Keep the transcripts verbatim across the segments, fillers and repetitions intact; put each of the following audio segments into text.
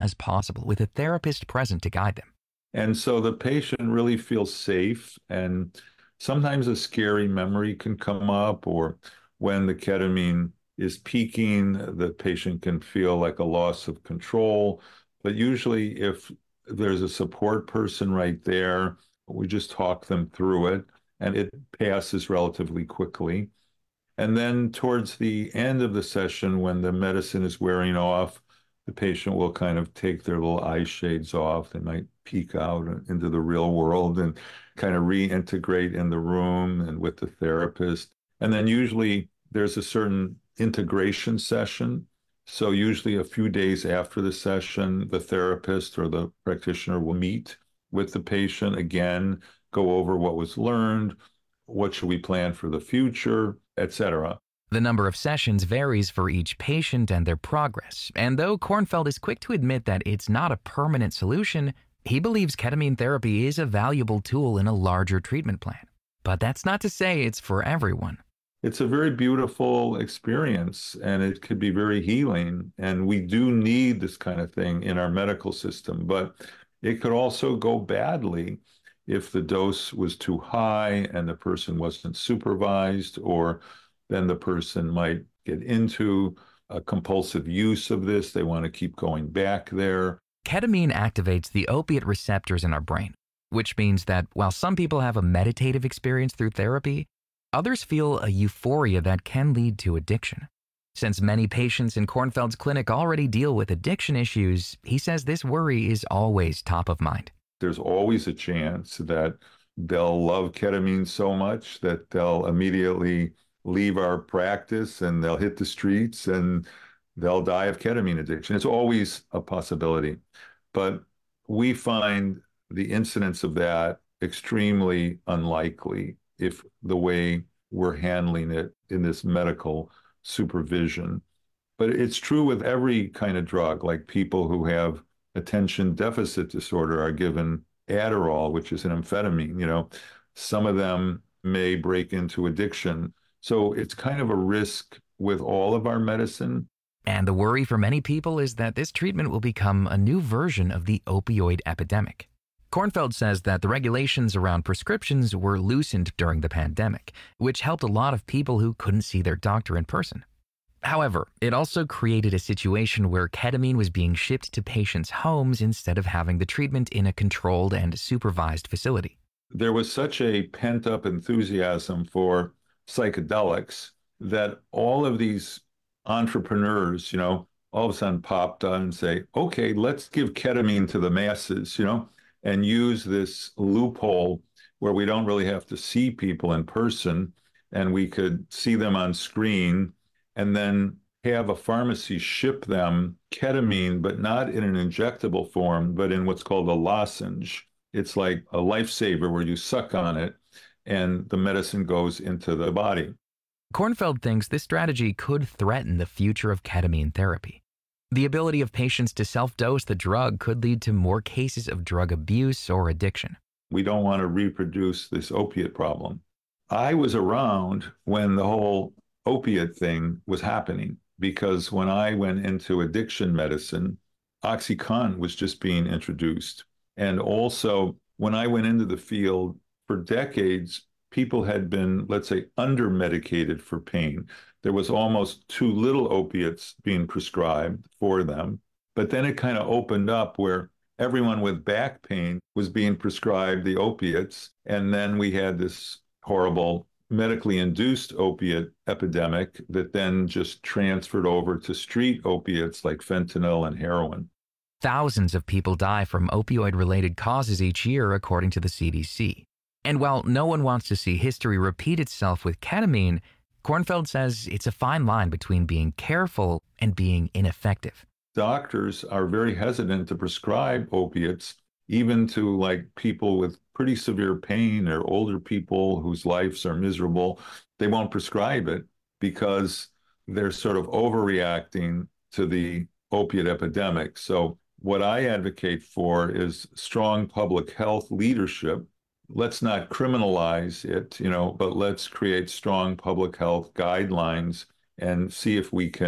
as possible with a therapist present to guide them. And so the patient really feels safe. And sometimes a scary memory can come up, or when the ketamine is peaking, the patient can feel like a loss of control. But usually, if there's a support person right there, we just talk them through it, and it passes relatively quickly. And then towards the end of the session, when the medicine is wearing off, the patient will kind of take their little eye shades off. They might peek out into the real world and kind of reintegrate in the room and with the therapist. And then usually there's a certain integration session. So usually a few days after the session, the therapist or the practitioner will meet with the patient again, go over what was learned, what should we plan for the future, et cetera. The number of sessions varies for each patient and their progress, and though Kornfeld is quick to admit that it's not a permanent solution, he believes ketamine therapy is a valuable tool in a larger treatment plan. But that's not to say it's for everyone. It's a very beautiful experience, and it could be very healing, and we do need this kind of thing in our medical system, but it could also go badly if the dose was too high and the person wasn't supervised, or then the person might get into a compulsive use of this. They want to keep going back there. Ketamine activates the opiate receptors in our brain, which means that while some people have a meditative experience through therapy, others feel a euphoria that can lead to addiction. Since many patients in Kornfeld's clinic already deal with addiction issues, he says this worry is always top of mind. There's always a chance that they'll love ketamine so much that they'll immediately leave our practice and they'll hit the streets and they'll die of ketamine addiction. It's always a possibility. But we find the incidence of that extremely unlikely if the way we're handling it in this medical supervision. But it's true with every kind of drug, like people who have attention deficit disorder are given Adderall, which is an amphetamine. You know, some of them may break into addiction. So it's kind of a risk with all of our medicine. And the worry for many people is that this treatment will become a new version of the opioid epidemic. Kornfeld says that the regulations around prescriptions were loosened during the pandemic, which helped a lot of people who couldn't see their doctor in person. However, it also created a situation where ketamine was being shipped to patients' homes instead of having the treatment in a controlled and supervised facility. There was such a pent-up enthusiasm for psychedelics that all of these entrepreneurs, you know, all of a sudden popped on and say, okay, let's give ketamine to the masses, you know, and use this loophole where we don't really have to see people in person and we could see them on screen, and then have a pharmacy ship them ketamine, but not in an injectable form, but in what's called a lozenge. It's like a lifesaver where you suck on it and the medicine goes into the body. Kornfeld thinks this strategy could threaten the future of ketamine therapy. The ability of patients to self-dose the drug could lead to more cases of drug abuse or addiction. We don't want to reproduce this opiate problem. I was around when the whole opiate thing was happening, because when I went into addiction medicine, OxyContin was just being introduced. And also, when I went into the field, for decades, people had been, let's say, under-medicated for pain. There was almost too little opiates being prescribed for them. But then it kind of opened up where everyone with back pain was being prescribed the opiates. And then we had this horrible medically induced opiate epidemic that then just transferred over to street opiates like fentanyl and heroin. Thousands of people die from opioid-related causes each year, according to the C D C. And while no one wants to see history repeat itself with ketamine, Kornfeld says it's a fine line between being careful and being ineffective. Doctors are very hesitant to prescribe opiates, even to like people with pretty severe pain or older people whose lives are miserable. They won't prescribe it because they're sort of overreacting to the opiate epidemic. So what I advocate for is strong public health leadership. Let's not criminalize it, you know, but let's create strong public health guidelines and see if we can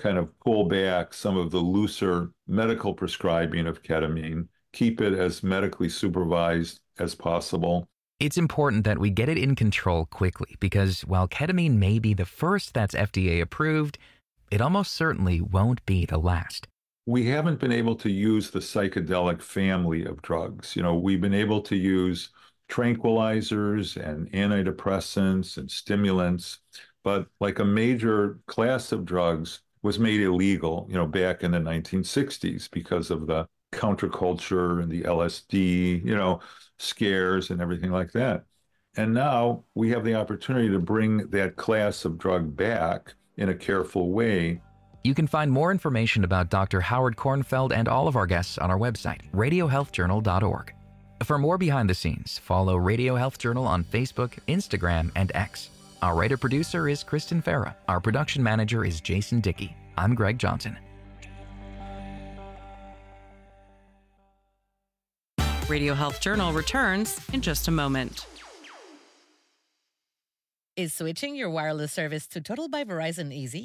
kind of pull back some of the looser medical prescribing of ketamine, keep it as medically supervised as possible. It's important that we get it in control quickly because while ketamine may be the first that's F D A approved, it almost certainly won't be the last. We haven't been able to use the psychedelic family of drugs. You know, we've been able to use tranquilizers and antidepressants and stimulants, but like a major class of drugs was made illegal, you know, back in the nineteen sixties because of the counterculture and the L S D, you know, scares and everything like that. And now we have the opportunity to bring that class of drug back in a careful way. You can find more information about Doctor Howard Kornfeld and all of our guests on our website, radio health journal dot org. For more behind the scenes, follow Radio Health Journal on Facebook, Instagram, and X. Our writer-producer is Kristen Farah. Our production manager is Jason Dickey. I'm Greg Johnson. Radio Health Journal returns in just a moment. Is switching your wireless service to Total by Verizon easy?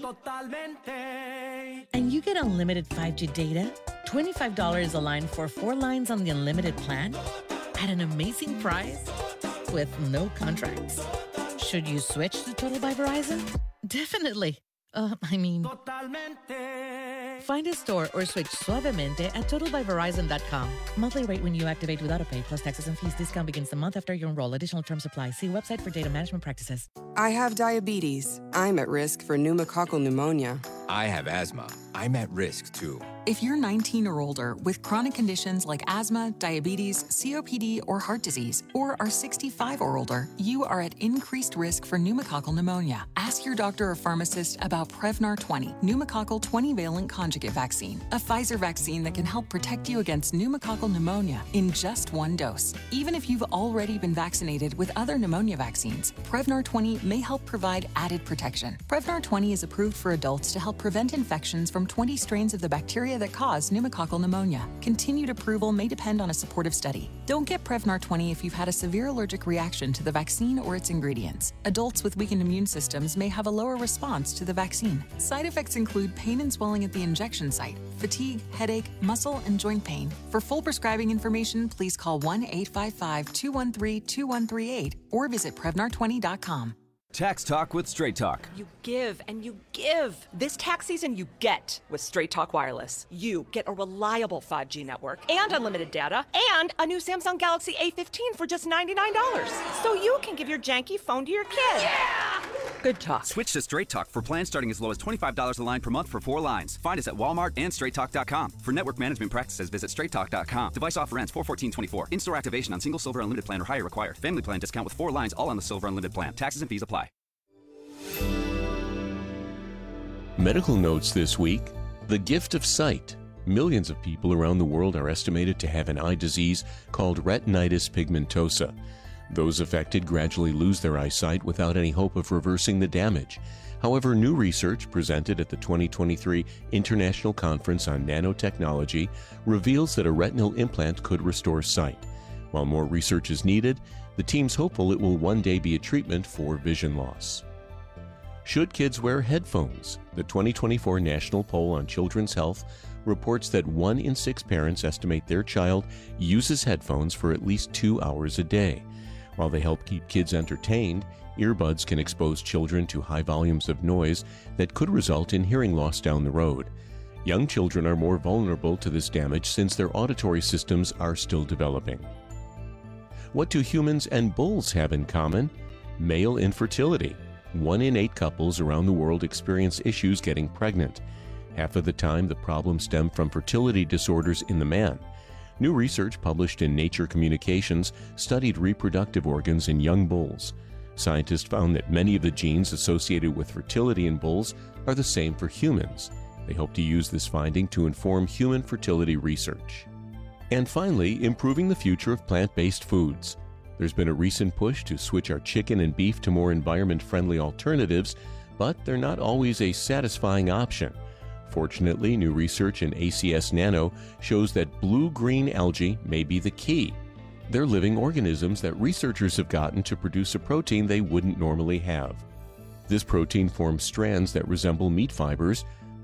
Totalmente. And you get unlimited five G data, twenty-five dollars a line for four lines on the unlimited plan, at an amazing price, with no contracts. Should you switch to Total by Verizon? Definitely. Uh, I mean, Totalmente. Find a store or switch suavemente at total by verizon dot com. Monthly rate when you activate without a pay plus taxes and fees. Discount begins the month after you enroll. Additional terms apply. See website for data management practices. I have diabetes. I'm at risk for pneumococcal pneumonia. I have asthma. I'm at risk too. If you're nineteen or older with chronic conditions like asthma, diabetes, C O P D, or heart disease, or are sixty-five or older, you are at increased risk for pneumococcal pneumonia. Ask your doctor or pharmacist about Prevnar twenty, pneumococcal twenty-valent conjugate vaccine, a Pfizer vaccine that can help protect you against pneumococcal pneumonia in just one dose. Even if you've already been vaccinated with other pneumonia vaccines, Prevnar twenty may help provide added protection. Prevnar twenty is approved for adults to help prevent infections from twenty strains of the bacteria that cause pneumococcal pneumonia. Continued approval may depend on a supportive study. Don't get Prevnar twenty if you've had a severe allergic reaction to the vaccine or its ingredients. Adults with weakened immune systems may have a lower response to the vaccine. Side effects include pain and swelling at the injection site, fatigue, headache, muscle, and joint pain. For full prescribing information, please call one eight five five, two one three, two one three eight or visit Prevnar twenty dot com. Tax Talk with Straight Talk. You give and you give. This tax season, you get with Straight Talk Wireless. You get a reliable five G network and unlimited data and a new Samsung Galaxy A fifteen for just ninety-nine dollars. So you can give your janky phone to your kid. Yeah! Good talk. Switch to Straight Talk for plans starting as low as twenty-five dollars a line per month for four lines. Find us at Walmart and straight talk dot com. For network management practices, visit straight talk dot com. Device offer ends four fourteen twenty-four. In-store activation on single silver unlimited plan or higher required. Family plan discount with four lines all on the silver unlimited plan. Taxes and fees apply. Medical notes this week: the gift of sight. Millions of people around the world are estimated to have an eye disease called retinitis pigmentosa. Those affected gradually lose their eyesight without any hope of reversing the damage. However, new research presented at the twenty twenty-three International Conference on Nanotechnology reveals that a retinal implant could restore sight. While more research is needed, the team's hopeful it will one day be a treatment for vision loss. Should kids wear headphones? The twenty twenty-four National Poll on Children's Health reports that one in six parents estimate their child uses headphones for at least two hours a day. While they help keep kids entertained, earbuds can expose children to high volumes of noise that could result in hearing loss down the road. Young children are more vulnerable to this damage since their auditory systems are still developing. What do humans and bulls have in common? Male infertility. One in eight couples around the world experience issues getting pregnant. Half of the time, the problems stem from fertility disorders in the man. New research published in Nature Communications studied reproductive organs in young bulls. Scientists found that many of the genes associated with fertility in bulls are the same for humans. They hope to use this finding to inform human fertility research. And finally, improving the future of plant-based foods. There's been a recent push to switch our chicken and beef to more environment-friendly alternatives, but they're not always a satisfying option. Fortunately, new research in A C S Nano shows that blue-green algae may be the key. They're living organisms that researchers have gotten to produce a protein they wouldn't normally have. This protein forms strands that resemble meat fibers,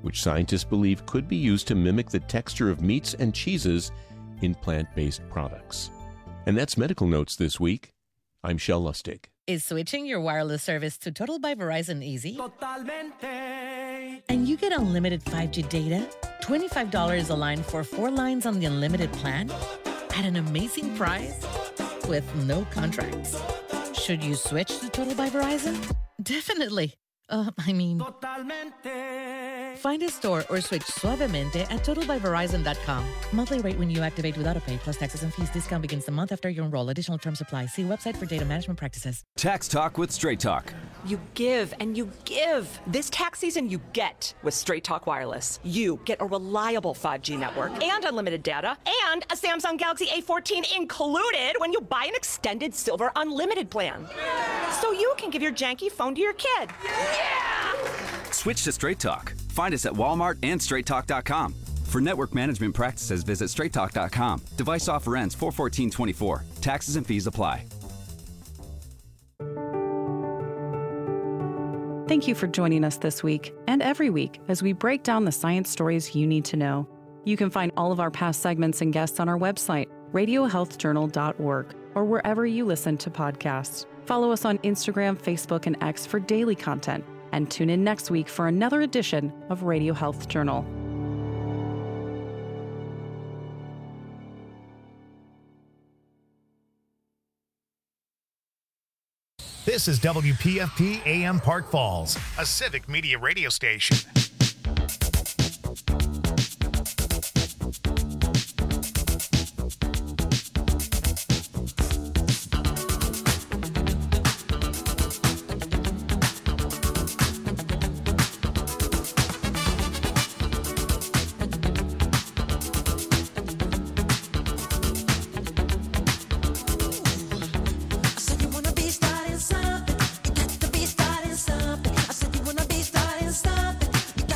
which scientists believe could be used to mimic the texture of meats and cheeses in plant-based products. And that's Medical Notes this week. I'm Shel Lustig. Is switching your wireless service to Total by Verizon easy? Totalmente. And you get unlimited five G data, twenty-five dollars a line for four lines on the unlimited plan, at an amazing price with no contracts. Should you switch to Total by Verizon? Definitely. Uh, I mean, Totalmente. Find a store or switch suavemente at total by verizon dot com. Monthly rate when you activate without a pay plus taxes and fees. Discount begins the month after you enroll. Additional terms apply. See website for data management practices. Tax Talk with Straight Talk. You give and you give. This tax season, you get with Straight Talk Wireless. You get a reliable five G network and unlimited data and a Samsung Galaxy A fourteen included when you buy an extended Silver Unlimited plan. So you can give your janky phone to your kid. Yeah! Switch to Straight Talk. Find us at Walmart and straight talk dot com. For network management practices, visit straight talk dot com. Device offer ends four fourteen twenty-four. Taxes and fees apply. Thank you for joining us this week and every week as we break down the science stories you need to know. You can find all of our past segments and guests on our website, radio health journal dot org, or wherever you listen to podcasts. Follow us on Instagram, Facebook, and X for daily content, and tune in next week for another edition of Radio Health Journal. This is W P F P A M Park Falls, a civic media radio station. Something.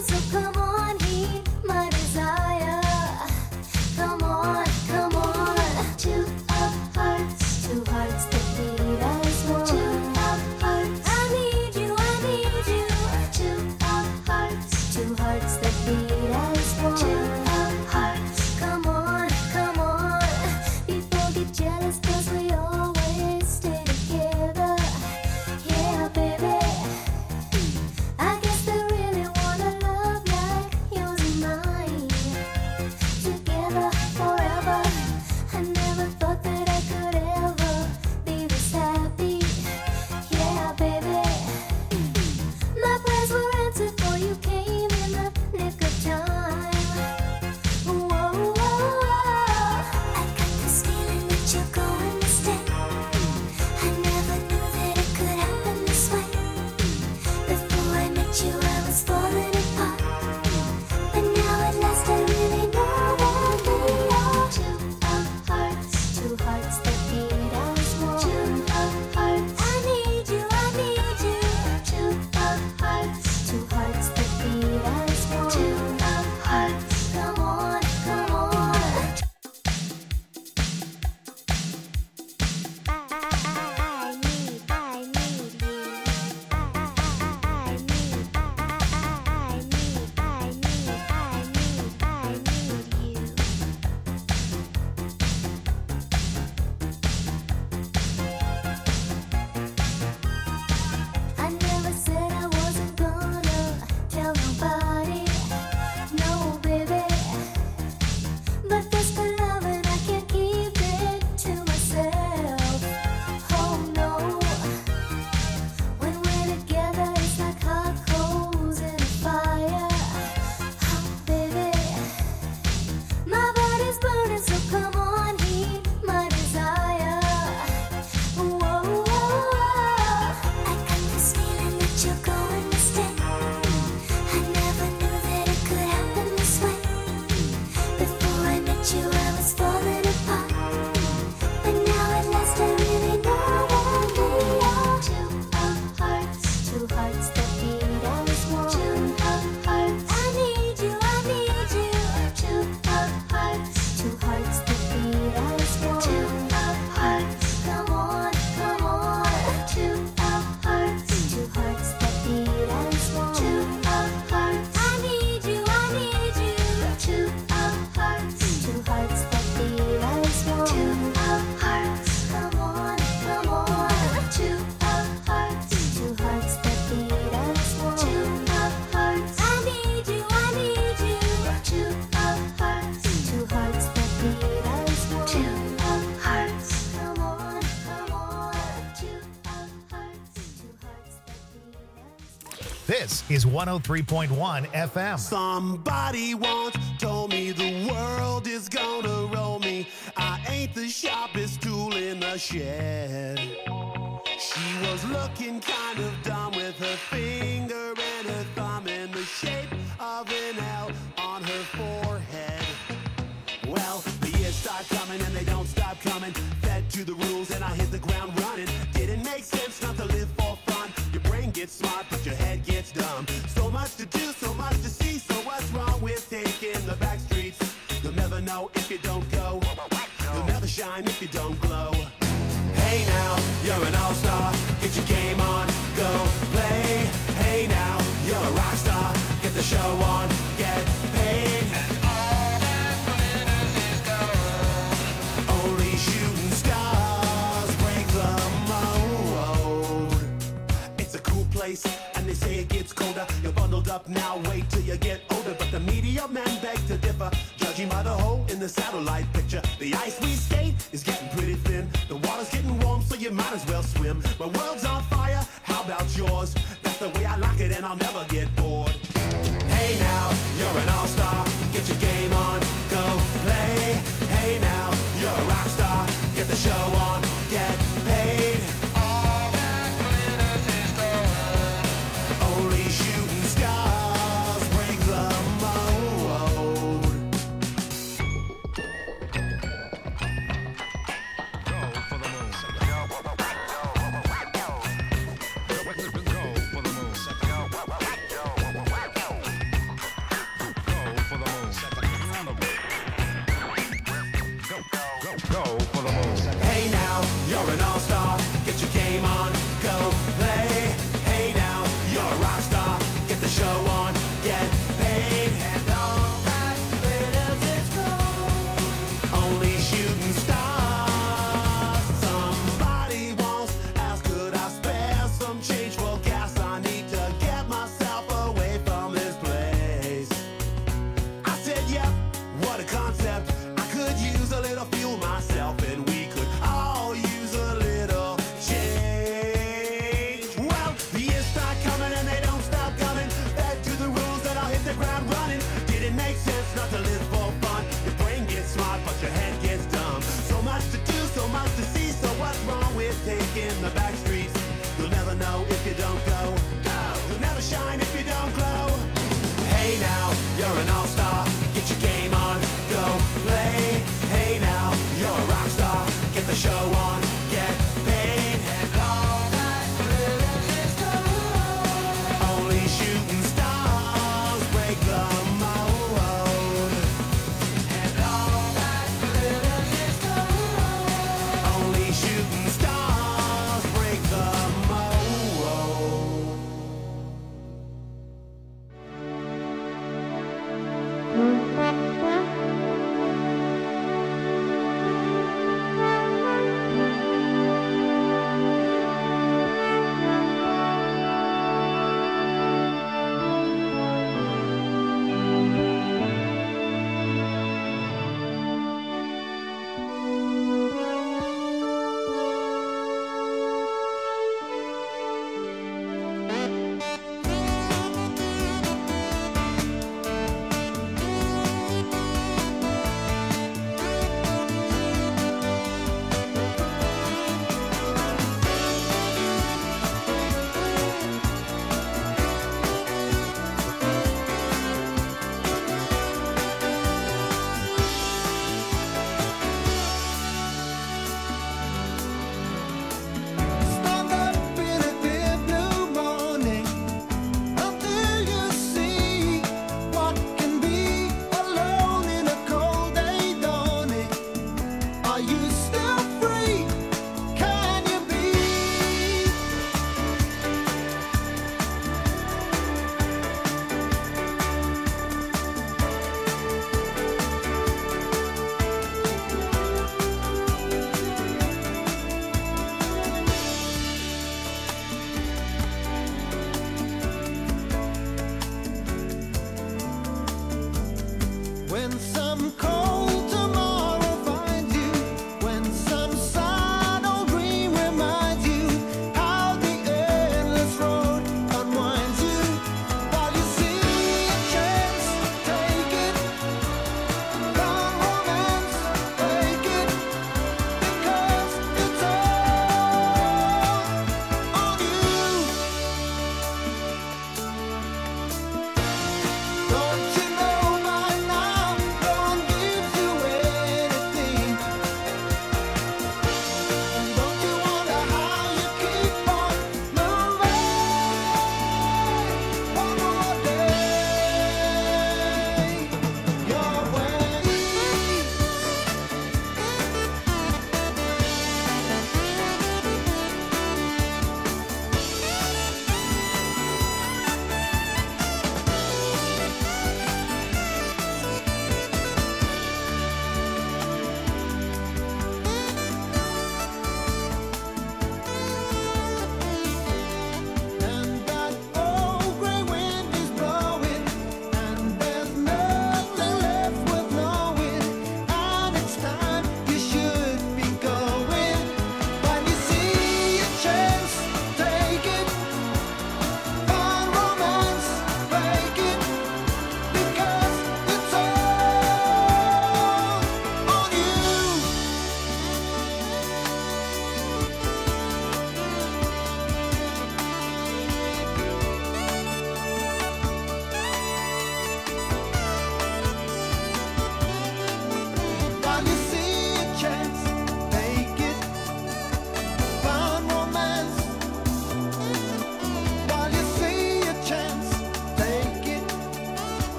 This is one oh three point one F M. Somebody once told me the world is gonna roll me. I ain't the sharpest tool in the shed. She was looking kind of dumb with her finger and her thumb in the shape of an L on her forehead. Well, the years start coming and they don't stop coming. Fed to the rules and I hit the ground running. Didn't make sense not to live for fun. Your brain gets smart but your head gets dumb. So much to do, so much to see. So what's wrong with taking the back streets? You'll never know if you don't go. You'll never shine if you don't glow. Hey now, you're an all-star. Get your game on, go play. Hey now, you're a rock star. Get the show on, get paid. And all that glitters is gold. Only shooting stars break the mold. It's a cool place, and they say it gets colder. You're bundled up now, wait till you get older. But the media men beg to differ, judging by the hole in the satellite picture. The ice we skate is getting pretty thin. The water's getting warm, so you might as well swim. My world's on fire, how about yours? That's the way I like it, and I'll never get bored. Hey now, you're an all-star. Get your game on, go play. Hey now, you're a rock star. Get the show on, get paid. All that glitters is gold. Only shooting stars break the mold. Go for the moon. Go for the moon. get paid, and all that glitters is gold. Only shooting stars. Somebody once asked, could I spare some change for gas? I need to get myself away from this place. I said, yep, what a concept. I could use a little fuel myself, and we could all use a little change. Well, the years start coming and they don't stop coming. Fed to the rules that I'll hit the ground running. Did it make sense not to live for fun? Your brain gets smart, but your head gets dumb. So much to do, so much to see. So what's wrong with taking the back streets? You'll never know if you don't go. Go. You'll never shine if you don't glow. Hey now, you're an all-star. Get your game on, go play. Hey now, you're a rock star. Get the show on, get paid, and all that glitters is gold. Only shooting stars break the mold. And all that glitters is gold. Only shooting stars break the mold. When some cold tomorrow finds you, when some sad old dream reminds you how the endless road unwinds you, while you see a chance, take it. Come romance, break it, because it's all on you. Don't you know by now? Don't give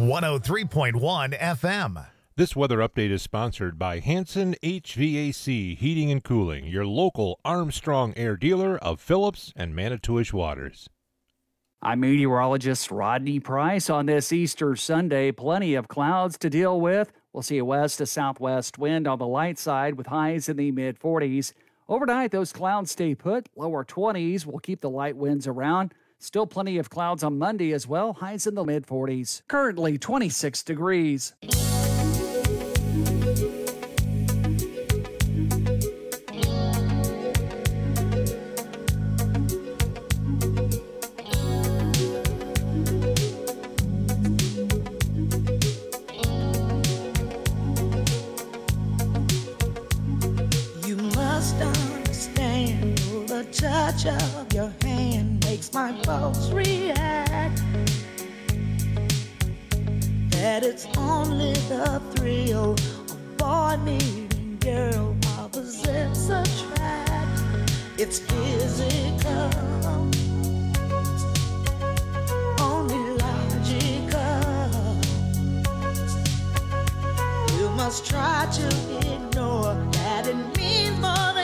one oh three point one F M. This weather update is sponsored by Hanson H V A C Heating and Cooling, your local Armstrong Air dealer of Phillips and Manitowish Waters. I'm meteorologist Rodney Price. On this Easter Sunday, plenty of clouds to deal with. We'll see a west to southwest wind on the light side with highs in the mid forties. Overnight, those clouds stay put. Lower twenties will keep the light winds around. Still plenty of clouds on Monday as well. Highs in the mid forties. Currently twenty-six degrees. Touch of your hand makes my pulse react. That it's only the thrill of boy meeting girl opposites attract. It's physical, only logical. You must try to ignore that it means more than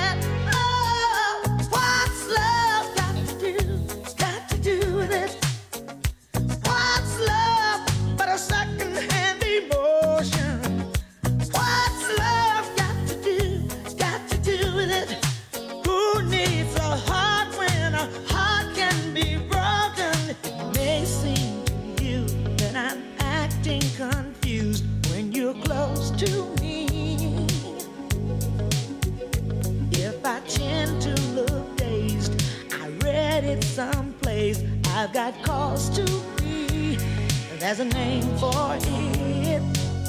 someplace. I've got cause to be. There's a name for it.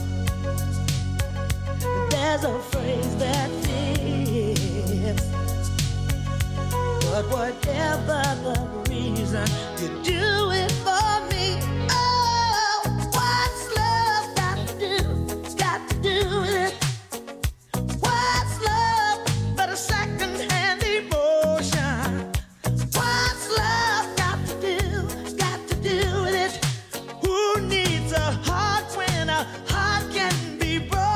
There's a phrase that fits. But whatever the reason, you do it for me. Oh, what's love got to do? Got to do with it. What's love but a second-hand emotion? What's love got to do? Got to do with it. Who needs a heart when a heart can be broken?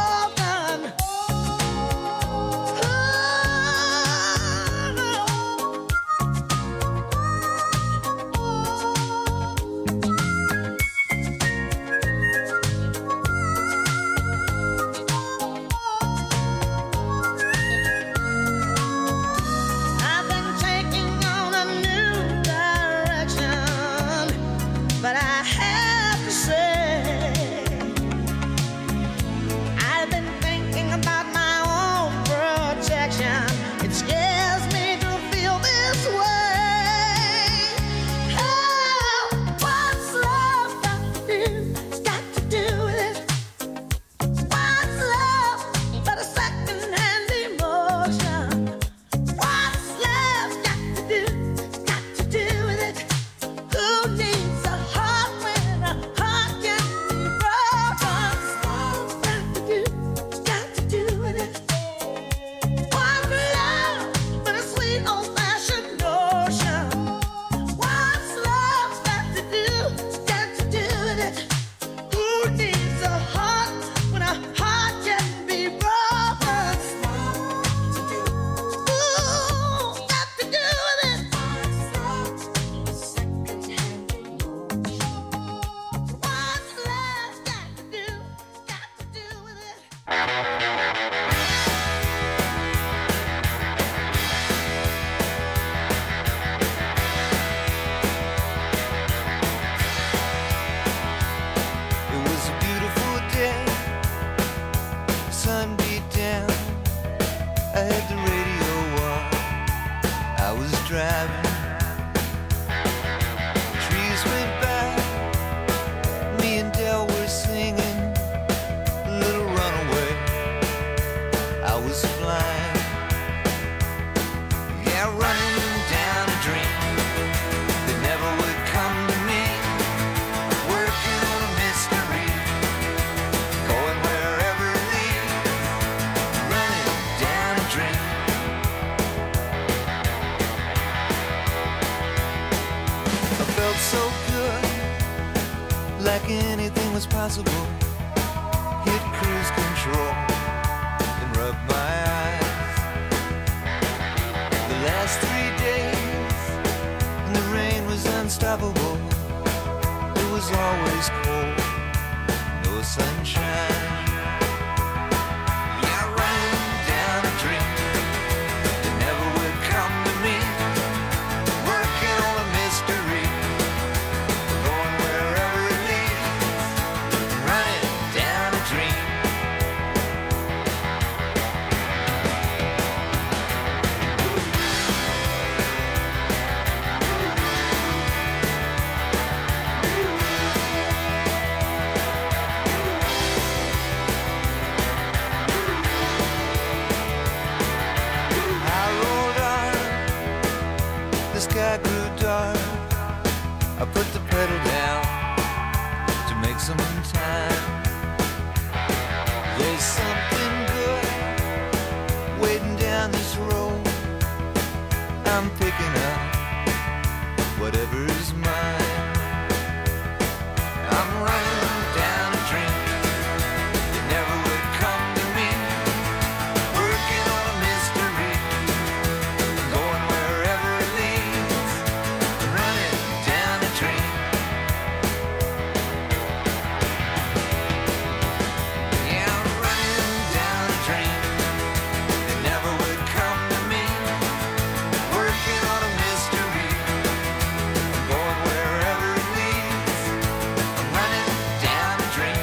impossible. Hit cruise control and rub my eyes. The last three days and the rain was unstoppable. It was always cold, no sunshine. I put the pedal down to make some time. There's something good waiting down this road. I'm picking up whatever's mine. I'm running down a dream that never would come to me. Working on a mystery, going wherever it leads. Running down a dream. Yeah, I'm running down a dream that never would come to me. Working on a mystery, going wherever it leads. I'm running down a dream.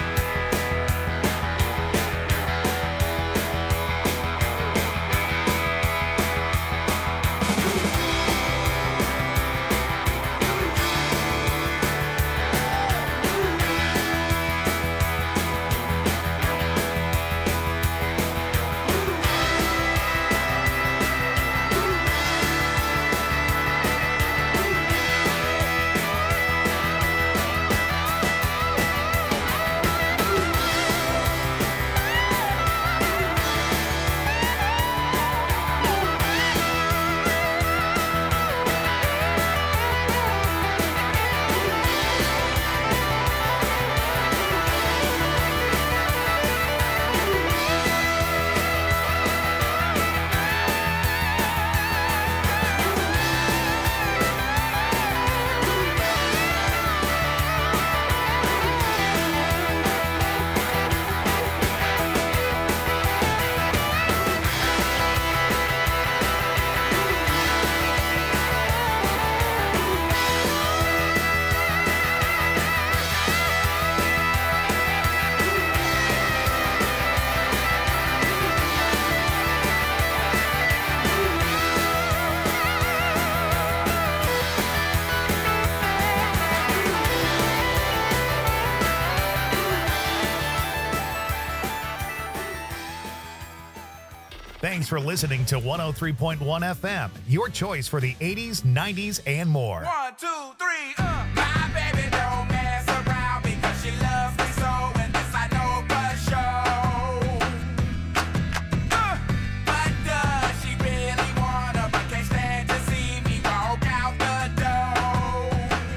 Thanks for listening to one oh three point one F M, your choice for the eighties, nineties, and more. One, two, three, uh. My baby don't mess around because she loves me so, and this I know for sure. Uh. But does she really wanna, but can't stand to see me walk out the door?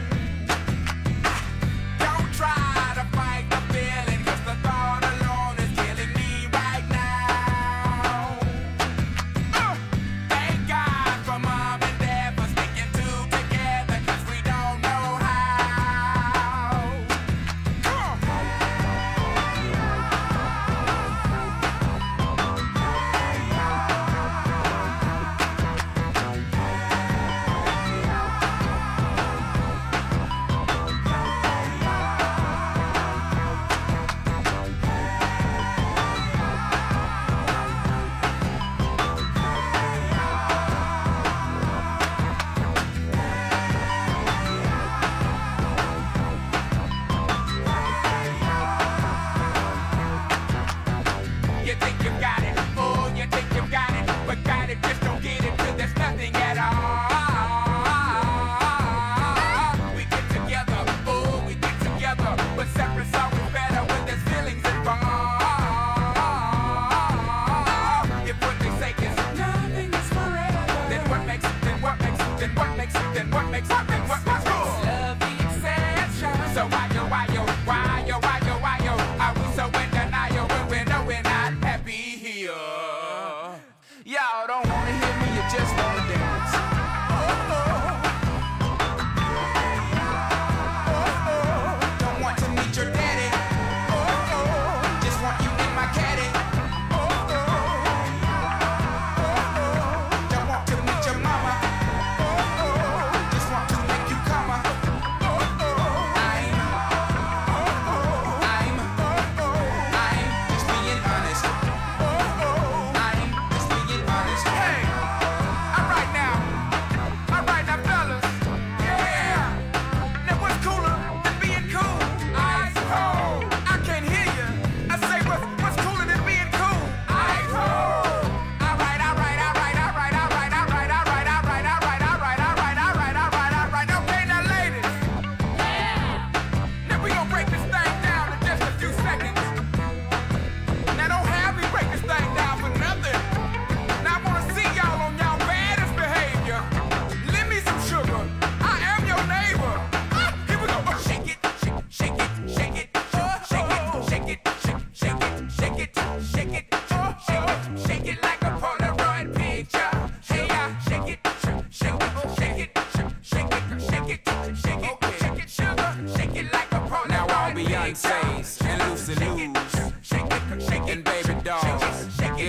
Don't try to fight the feeling, cause the thought alone is killing me right now. Thank God for mom and dad for sticking two together, cause we don't know how. Come on. You think you got it, oh, you think you got it, but got it, just don't get it till there's nothing at all. We get together, oh, we get together, but separate's always better when there's feelings involved. If what they say is nothing is forever, then what makes it, then what makes it, then what makes it, then what makes it, then what makes it? Love the exception. So why you, why you, why you, why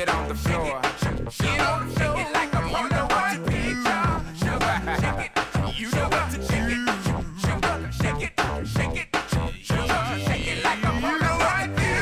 get on the floor. Get on the floor. Shake it like a Polaroid picture. Sugar, shake it. You know what to do. Sugar, shake it, shake it. Sugar, shake it like a Polaroid picture.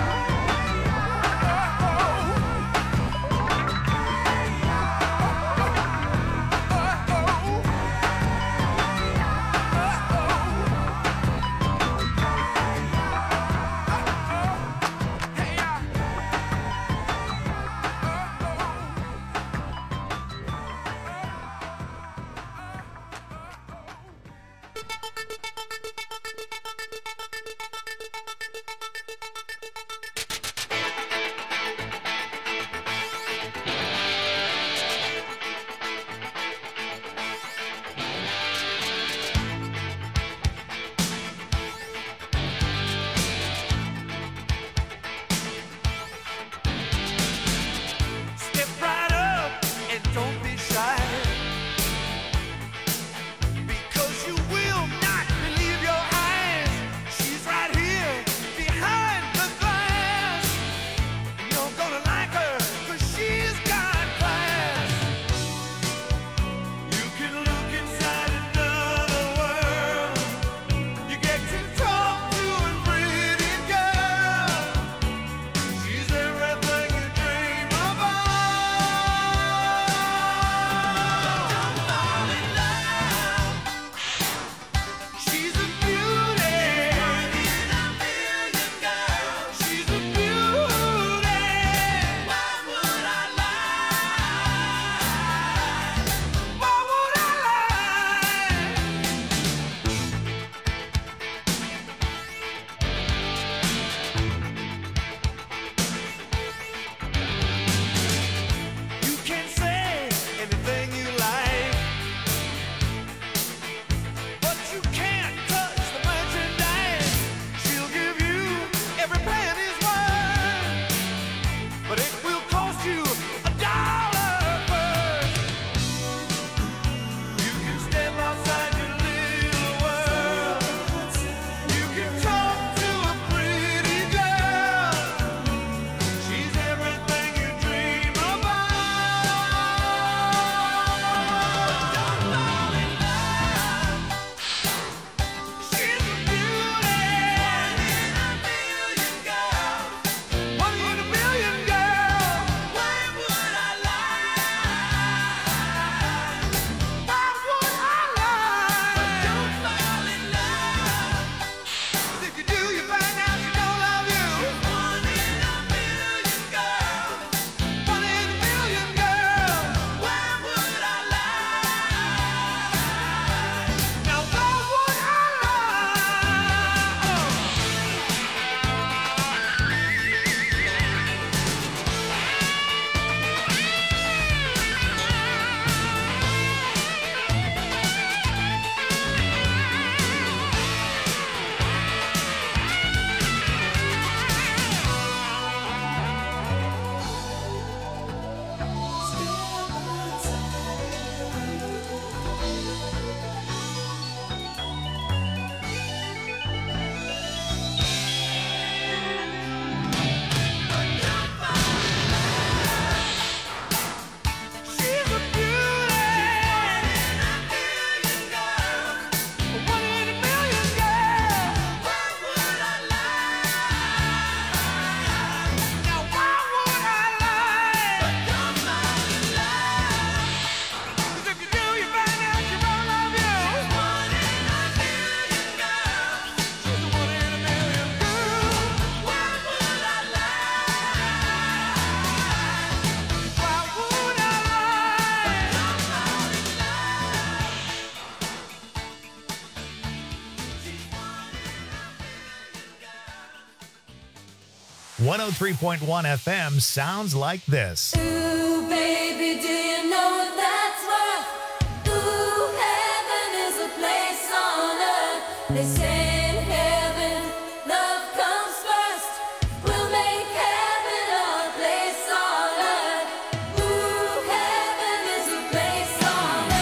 one oh three point one F M sounds like this. Ooh, baby, do you know that's worth? Ooh, heaven is a place on earth. They say in heaven, love comes first. We'll make heaven a place on earth. Ooh, heaven is a place on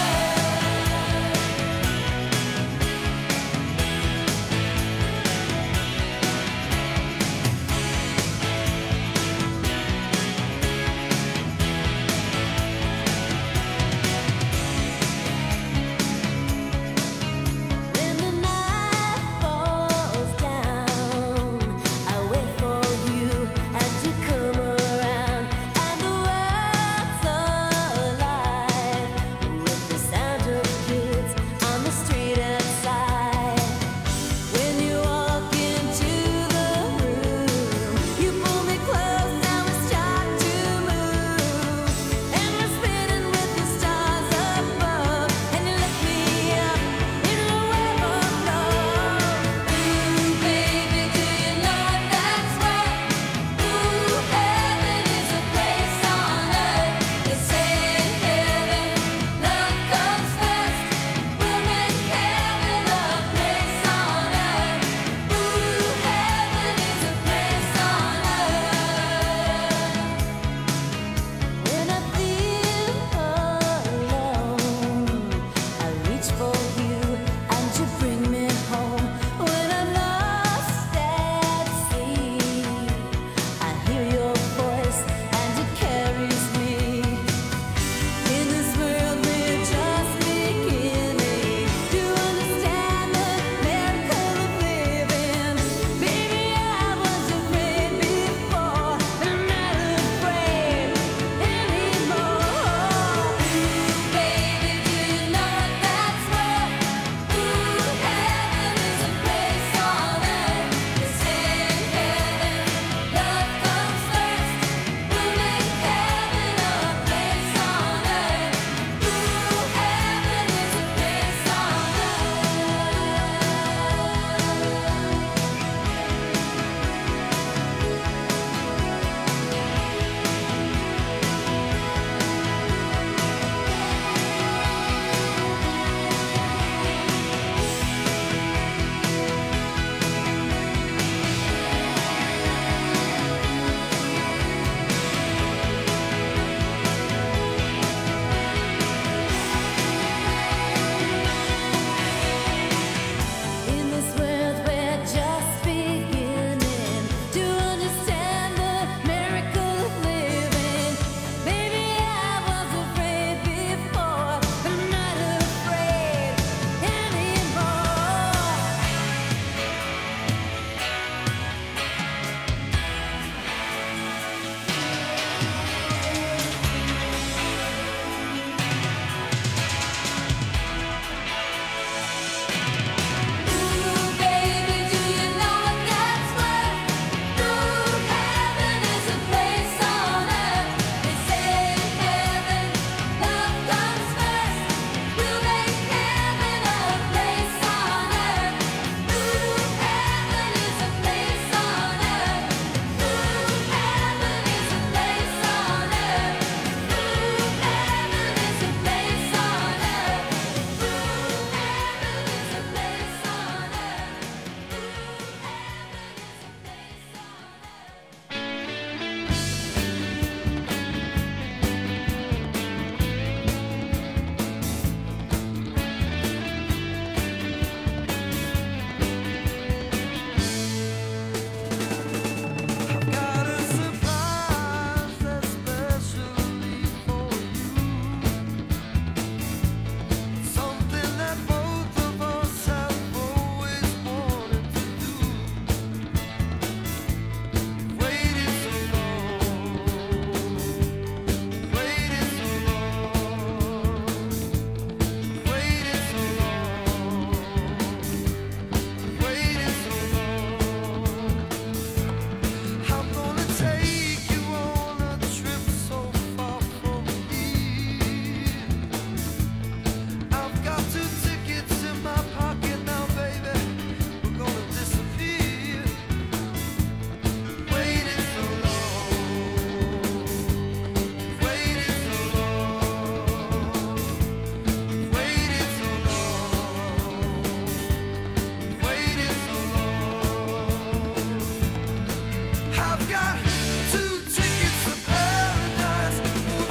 earth.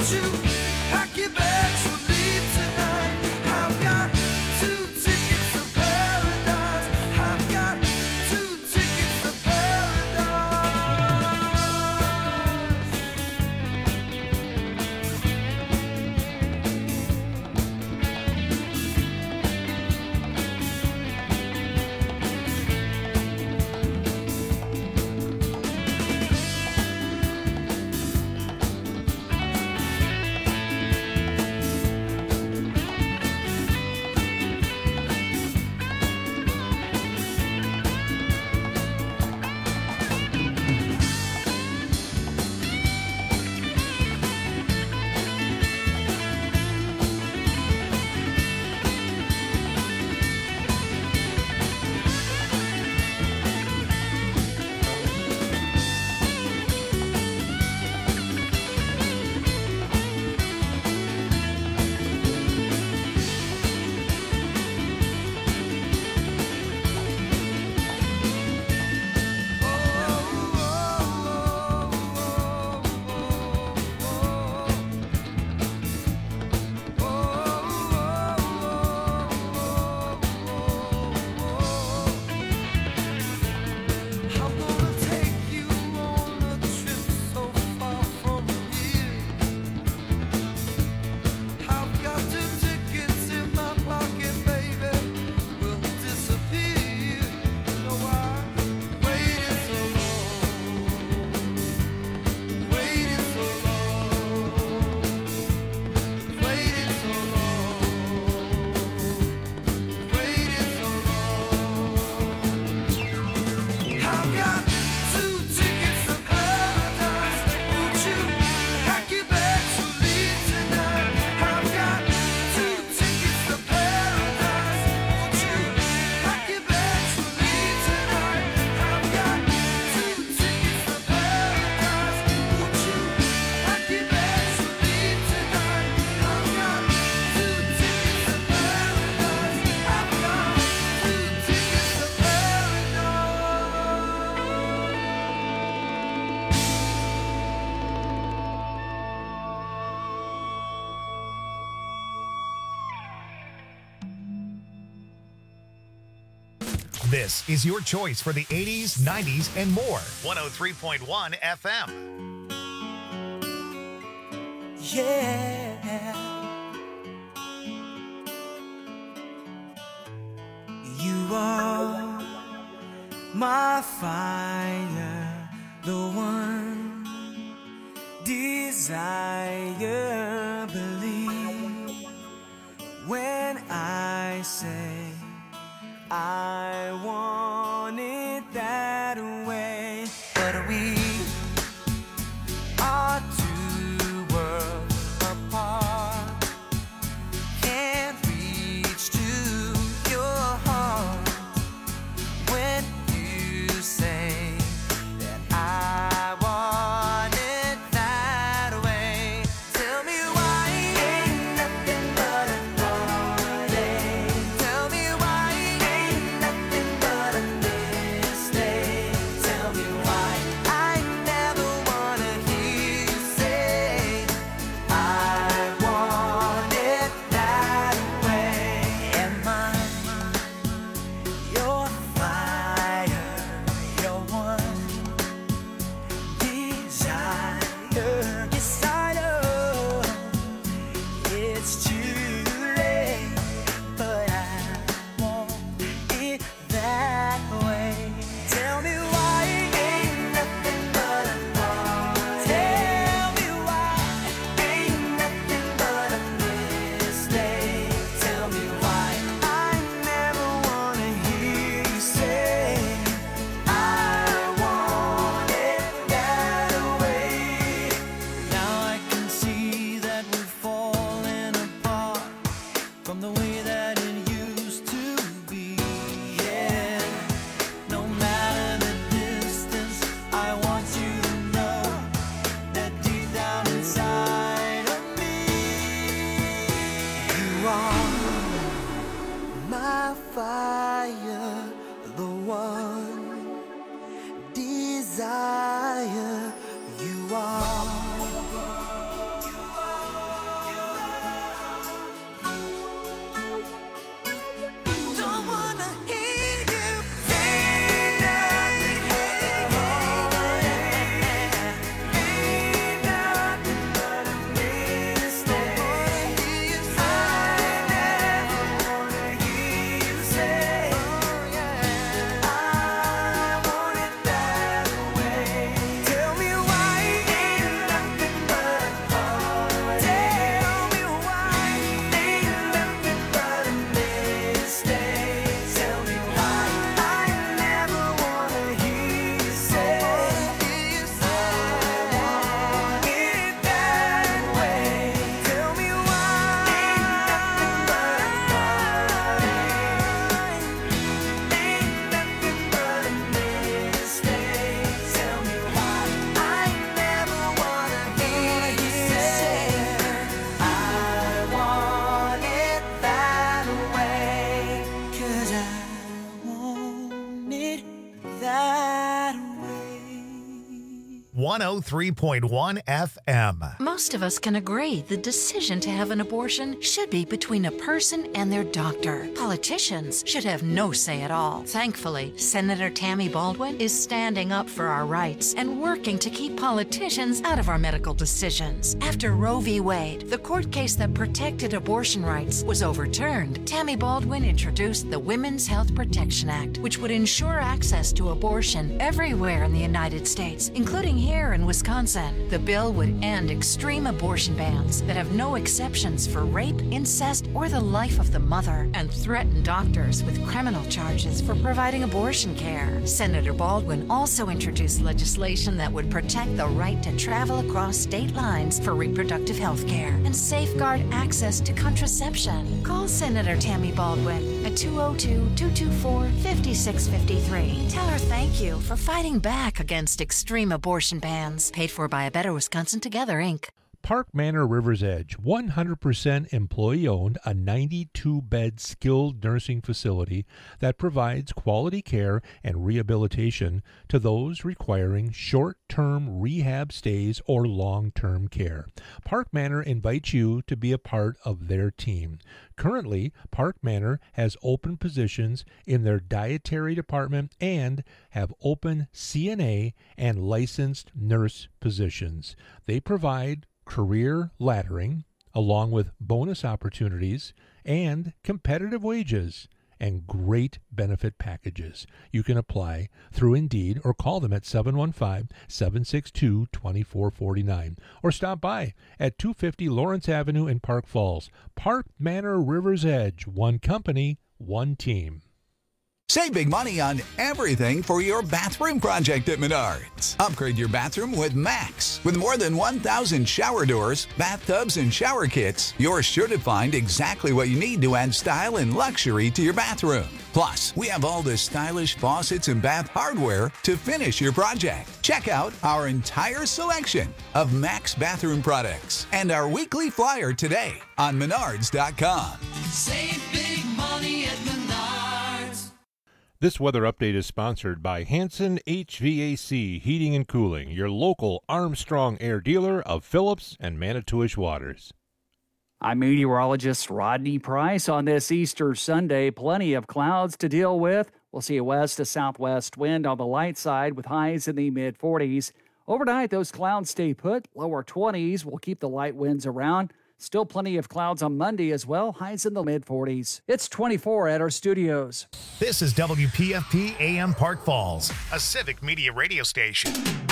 This is your choice for the eighties, nineties, and more. one oh three point one F M. Yeah. You are my fire, the one desire. Believe when I say I want it that way. But we are two worlds apart. Can't reach to your heart when you say that I want it that way. Tell me why ain't nothing but a party. Tell me why ain't one oh three point one F M. Most of us can agree the decision to have an abortion should be between a person and their doctor. Politicians should have no say at all. Thankfully, Senator Tammy Baldwin is standing up for our rights and working to keep politicians out of our medical decisions. After Roe v. Wade, the court case that protected abortion rights, was overturned, Tammy Baldwin introduced the Women's Health Protection Act, which would ensure access to abortion everywhere in the United States, including here in Wisconsin. The bill would end extreme abortion bans that have no exceptions for rape, incest, or the life of the mother, and threaten doctors with criminal charges for providing abortion care. Senator Baldwin also introduced legislation that would protect the right to travel across state lines for reproductive health care and safeguard access to contraception. Call Senator Tammy Baldwin at two oh two, two two four, five six five three. Tell her thank you for fighting back against extreme abortion bans. Paid for by A Better Wisconsin Together, Incorporated. Park Manor River's Edge, one hundred percent employee-owned, a ninety-two bed skilled nursing facility that provides quality care and rehabilitation to those requiring short-term rehab stays or long-term care. Park Manor invites you to be a part of their team. Currently, Park Manor has open positions in their dietary department and have open C N A and licensed nurse positions. They provide career laddering, along with bonus opportunities and competitive wages and great benefit packages. You can apply through Indeed or call them at seven one five, seven six two, two four four nine or stop by at two fifty Lawrence Avenue in Park Falls. Park Manor River's Edge, one company, one team. Save big money on everything for your bathroom project at Menards. Upgrade your bathroom with Max. With more than one thousand shower doors, bathtubs, and shower kits, you're sure to find exactly what you need to add style and luxury to your bathroom. Plus, we have all the stylish faucets and bath hardware to finish your project. Check out our entire selection of Max bathroom products and our weekly flyer today on menards dot com. Save big money at Menards. This weather update is sponsored by Hanson H V A C Heating and Cooling, your local Armstrong Air dealer of Phillips and Manitowish Waters. I'm meteorologist Rodney Price. On this Easter Sunday, plenty of clouds to deal with. We'll see a west to southwest wind on the light side with highs in the mid forties. Overnight, those clouds stay put. Lower twenties will keep the light winds around. Still plenty of clouds on Monday as well. Highs in the mid forties. It's twenty-four at our studios. This is W P F P A M Park Falls, a civic media radio station.